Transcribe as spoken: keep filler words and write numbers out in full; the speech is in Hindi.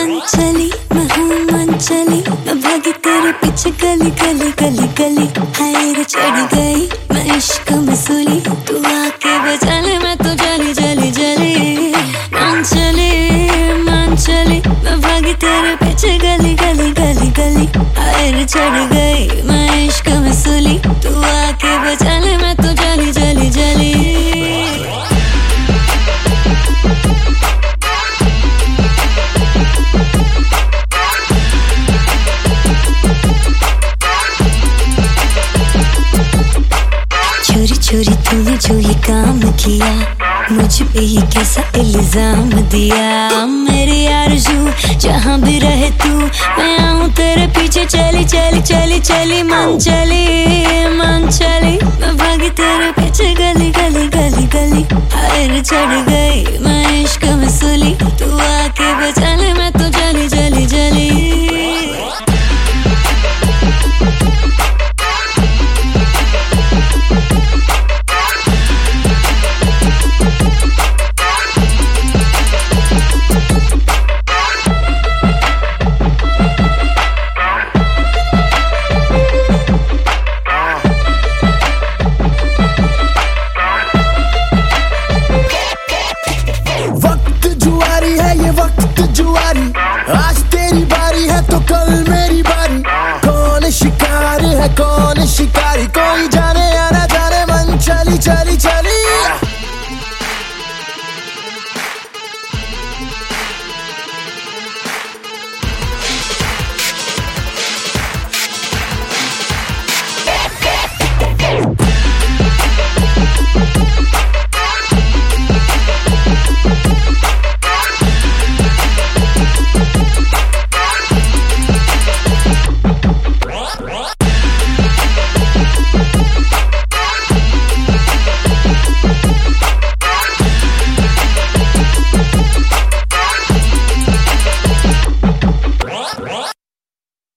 चली मैं हूँ मन चली, मैं भागी तेरे पीछे गली गली गली गली। हाय रे चढ़ गई मैं इश्क में सूली, तू आके बजा ले मैं तो जली जली जली। मन चली मन चली मैं भागी तेरे पीछे गली गली गली गली। हाय रे चढ़ गई मैं इश्क में सूली, तू आके बजा ले मैं तो जली जली जली। चोरी चोरी तूने जो ये काम किया, मुझ पे ही कैसा इल्जाम दिया। मेरी आरज़ू जहाँ भी रहे तू, मैं आऊँ तेरे पीछे चली चली चली चली। मन चली मन चली मैं भागी तेरे पीछे गली गली गली गली। हाय रे चढ़ गई मैं इश्क में सूली, तू आके बजा ले मैं तो जली जली जली। जुआरी आज तेरी बारी है तो कल मेरी बारी। कौन शिकार है कौन शिकार